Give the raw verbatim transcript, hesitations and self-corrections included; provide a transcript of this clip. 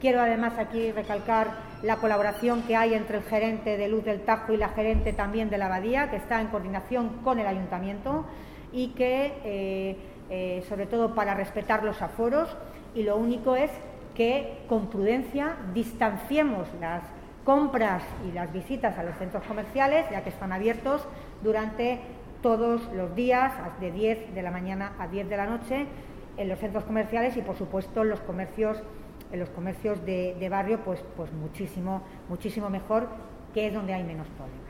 Quiero además aquí recalcar la colaboración que hay entre el gerente de Luz del Tajo y la gerente también de la Abadía, que está en coordinación con el Ayuntamiento y que, eh, eh, sobre todo para respetar los aforos, y lo único es que con prudencia distanciemos las compras y las visitas a los centros comerciales, ya que están abiertos durante todos los días, de diez de la mañana a diez de la noche, en los centros comerciales y, por supuesto, en los comercios en los comercios de, de barrio, pues, pues muchísimo, muchísimo mejor, que es donde hay menos problemas.